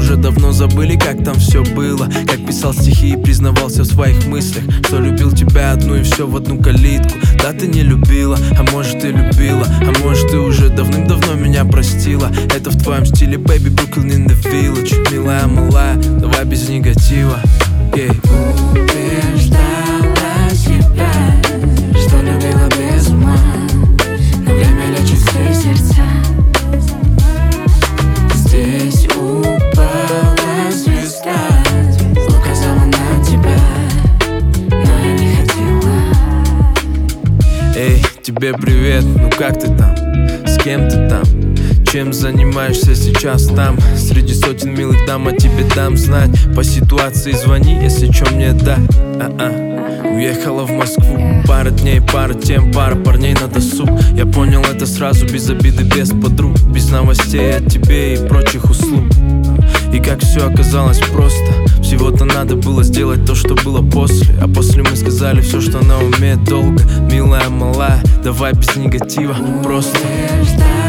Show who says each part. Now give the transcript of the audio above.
Speaker 1: уже давно забыли, как там все было. Как писал стихи и признавался в своих мыслях, что любил тебя одну и все в одну калитку. Да, ты не любила, а может и любила, а может ты уже давным-давно меня простила. Это в твоем стиле, baby, Brooklyn in the village. Милая, малая, давай без негатива.
Speaker 2: Убеждала себя, что любила без ума, но время лечит все сердца. Здесь упала звезда, указала на тебя, но я не хотела.
Speaker 1: Эй, тебе привет, ну как ты там? С кем ты там? Чем занимаешься сейчас там? Среди сотен милых дам о тебе дам знать. По ситуации звони, если чё мне да. Уехала в Москву, пара дней, пара тем, пара парней на досуг. Я понял это сразу, без обиды, без подруг, без новостей от тебе и прочих услуг. И как все оказалось просто, всего-то надо было сделать то, что было после. А после мы сказали все, что она умеет долго. Милая, малая, давай без негатива, просто.